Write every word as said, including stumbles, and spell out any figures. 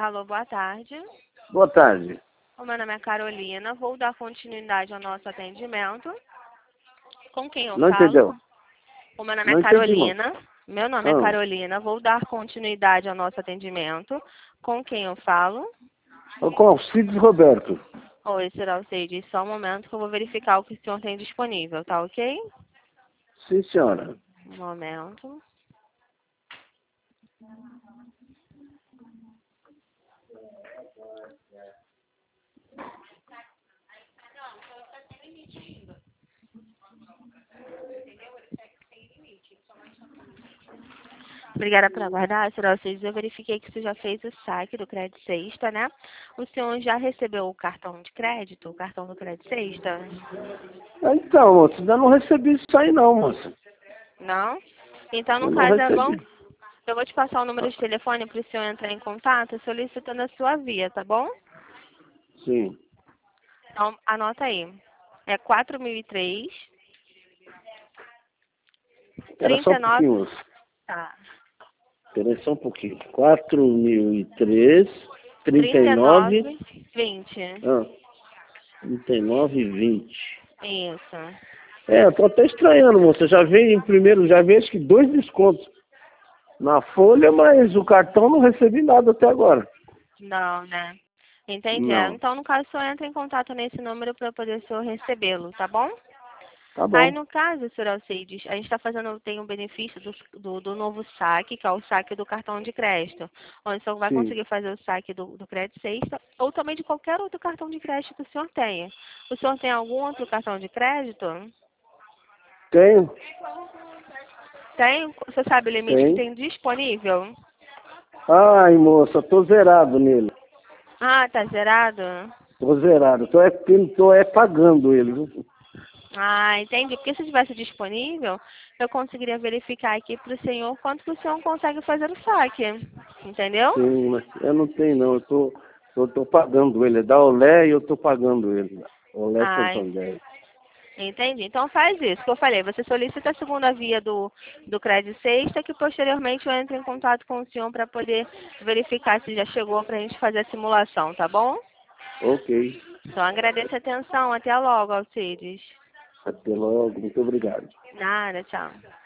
Alô, boa tarde. Boa tarde. O meu nome é Carolina. Vou dar continuidade ao nosso atendimento. Com quem eu Não falo? entendeu? O meu nome Não é entendi, moço. Carolina. Meu nome é Ah, Carolina. Vou dar continuidade ao nosso atendimento. Com quem eu falo? com Alcides Roberto. Oi, será o Ceide. Só um momento que eu vou verificar o que o senhor tem disponível, tá ok? Sim, senhora. Um momento. Obrigada por aguardar, senhor Alcides. Eu verifiquei que você já fez o saque do Crédito Sexta, né? O senhor já recebeu o cartão de crédito, o cartão do Crédito Sexta? Então, moço, ainda não recebi isso aí não, moço. Não? Então, Eu no não caso, é bom. recebi. Eu vou te passar o número de telefone para o senhor entrar em contato solicitando a sua via, tá bom? Sim. Então, anota aí. É quatro mil e três, Era só trinta um e nove. pouquinho, moço. Tá. Era só um pouquinho. quatro mil e três, trinta e trinta e nove, nove, vinte. ah, trinta e nove e vinte. Isso. É, eu tô até estranhando, moço. Eu já veio em primeiro, já veio acho que dois descontos na folha, mas o cartão não recebi nada até agora. Não, né? Entendi. É, Não. então, no caso, o senhor entra em contato nesse número para poder o senhor recebê-lo, tá bom? Tá Aí, bom. no caso, senhor Alcides, a gente está fazendo, tem um benefício do, do, do novo saque, que é o saque do cartão de crédito, onde o senhor vai Sim. conseguir fazer o saque do, do crédito sexta, ou também de qualquer outro cartão de crédito que o senhor tenha. O senhor tem algum outro cartão de crédito? Tenho. Tem? Você sabe o limite que Tem. tem disponível? Ai, moça, tô zerado nele. Ah, tá zerado? Tô zerado. Tô é, tô é pagando ele, viu? Ah, entendi. Porque se tivesse disponível, eu conseguiria verificar aqui para o senhor quanto que o senhor consegue fazer o saque. Entendeu? Sim, mas eu não tenho não. Eu tô, eu tô pagando ele. É da Olé e eu tô pagando ele. Olé Ah, Santander. entendi. Então faz isso que eu falei. Você solicita a segunda via do, do Crédito Sexta, que posteriormente eu entro em contato com o senhor para poder verificar se já chegou para a gente fazer a simulação, tá bom? Ok. Então agradeço a atenção. Até logo, Alcides. Até logo. Muito obrigado. Nada, tchau.